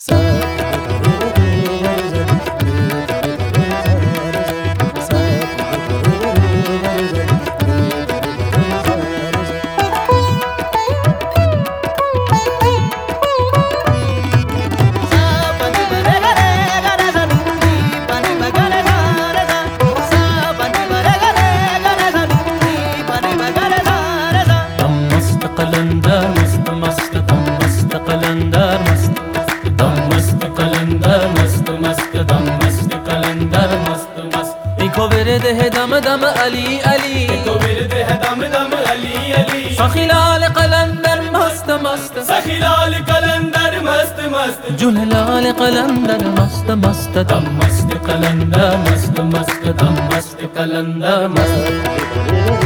ورد है दम दम अली अली, ورد है दम दम अली अली। सखीलाल कलंदर मस्त मस्त, सखीलाल कलंदर मस्त मस्त, जुललाल कलंदर मस्त मस्त, दम मस्त कलंदर मस्त मस्त, दम मस्त कलंदर मस्त।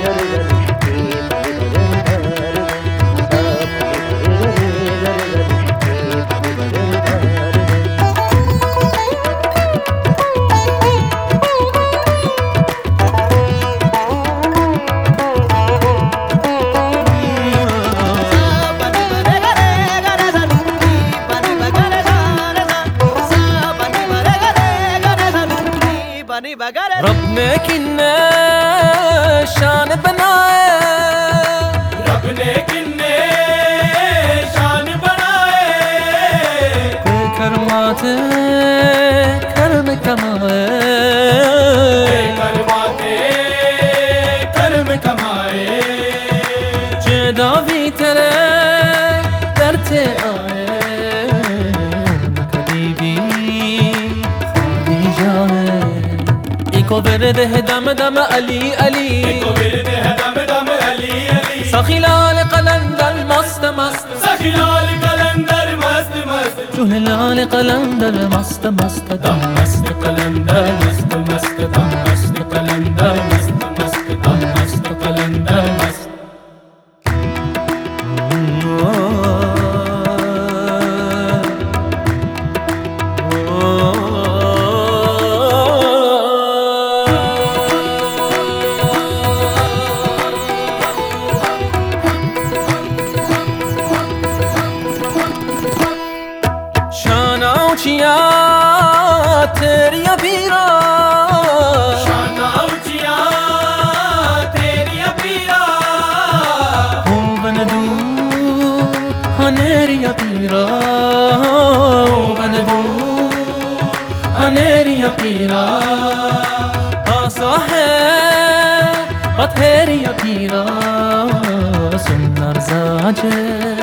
रब ने किन्ने शान बनाए, रब ने किन्ने शान बनाए, करमाते कर्म कमाए, करमाते कर्म कमाए। जेदा भी तेरे करते आए, कभी भी नहीं जाए। इको विरद है दम दम अली अली, इको विरद है दम दम अली अली। सखीलाल कलंदर मस्त मस्त, सखीलाल कलंदर मस्त मस्त, जुललाल कलंदर मस्त मस्त, दम मस्त कलंदर मस्त मस्त, दम मस्त कलंदर मस्त मस्त, दम मस्त कलंदर मस्त। ऊंचिया तेरिया पीरा, शाना ऊंचिया तेरिया पीरा, हो बनदू हनेरिया पीरा, हो बनदू हनेरिया पीरा। आसा है बथेरिया पीरा, सुंदर साजे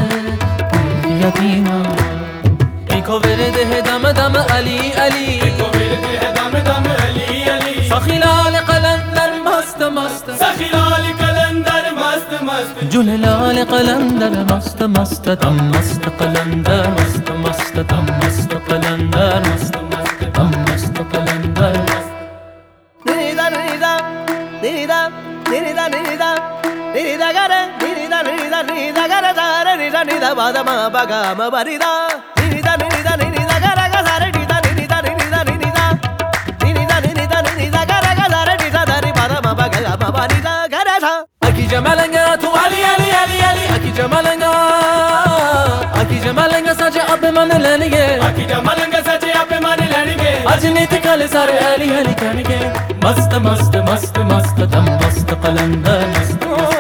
यतीमा। इको विरद है दम दम अली अली, इको विरद है दम दम अली अली। सखीलाल कलंदर मस्त मस्त, सखीलाल कलंदर मस्त मस्त, जुललाल कलंदर मस्त मस्त, दम मस्त कलंदर मस्त मस्त, दम मस्त कलंदर मस्त मस्त, दम मस्त कलंदर मस्त। निदा निदा निदा निदा निदा निदा गरे निदा निदा निदा गरे सारे निदा निदा बादमा बगा मबरिदा निदा निदा निदा गरे सारे निदा निदा निदा निदा निदा निदा निदा गरे सारे निदा दरी बादमा बगा मबरिदा गरे सा। अकी जमालंगा तू अली अली अली अली, अकी जमालंगा, अकी जमालंगा सजे अब मन लेंगे, अकी जमालंगा सजे अब मन लेंगे। अजनीत कल सारे अली अली करेंगे, मस्त मस्त मस्त मस्त, दम मस्त कलंदर मस्त मस्त।